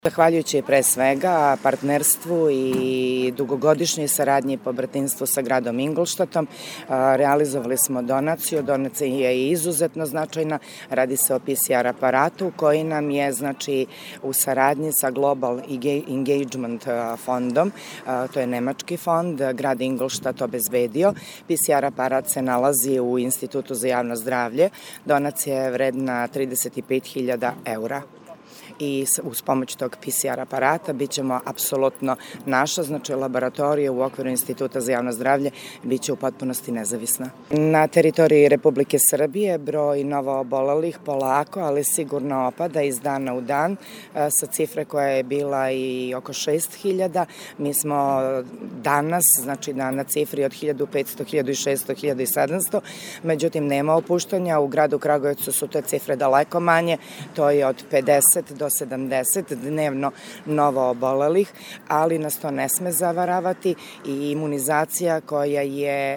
Zahvaljujući pre svega partnerstvu i dugogodišnjoj saradnji i pobratinstvu sa gradom Ingolštatom, realizovali smo donaciju. Donacija je izuzetno značajna. Radi se o PCR aparatu koji nam je u saradnji sa Global Engagement fondom, to je nemački fond, grad Ingolštat obezbedio. PCR aparat se nalazi u Institutu za javno zdravlje. Donacija je vredna 35.000 eura. I uz pomoć tog PCR aparata bit ćemo apsolutno naša, laboratorija u okviru Instituta za javno zdravlje biće u potpunosti nezavisna. Na teritoriji Republike Srbije broj novoobolelih polako, ali sigurno opada iz dana u dan sa cifre koja je bila i oko 6.000. Mi smo danas, na cifri od 1.500, 1.600, 1.700, međutim nema opuštanja. U gradu Kragujevcu su te cifre daleko manje, to je od 50 do 70 dnevno novoobolelih, ali nas to ne sme zavaravati i imunizacija koja je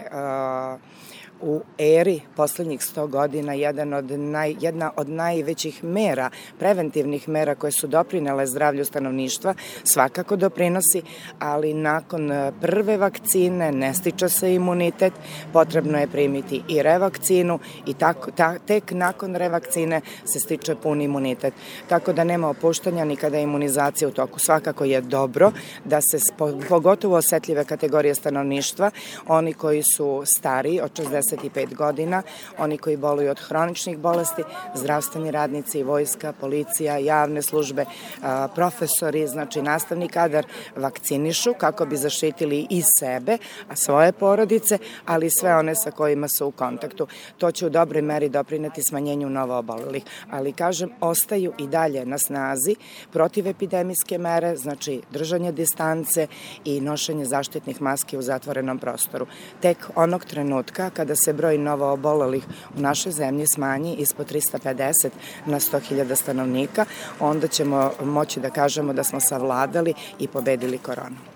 u eri poslednjih 100 godina jedna od najvećih mera, preventivnih mera koje su doprinele zdravlju stanovništva, svakako doprinosi, ali nakon prve vakcine ne stiče se imunitet, potrebno je primiti i revakcinu i tek nakon revakcine se stiče pun imunitet. Tako da nema opuštanja ni kada je imunizacija u toku. Svakako je dobro da se pogotovo osetljive kategorije stanovništva, oni koji su stariji od 65 godina, oni koji boluju od hroničnih bolesti, zdravstveni radnici, vojska, policija, javne službe, profesori, nastavni kadar vakcinišu kako bi zaštitili i sebe, a svoje porodice, ali i sve one sa kojima su u kontaktu. To će u dobroj meri doprineti smanjenju novoobolelih, ali kažem, ostaju i dalje na snazi protivepidemijske mere, držanje distance i nošenje zaštitnih maski u zatvorenom prostoru. Tek onog trenutka kada se broj novoobolelih u našoj zemlji smanji ispod 350 na 100.000 stanovnika, onda ćemo moći da kažemo da smo savladali i pobedili koronu.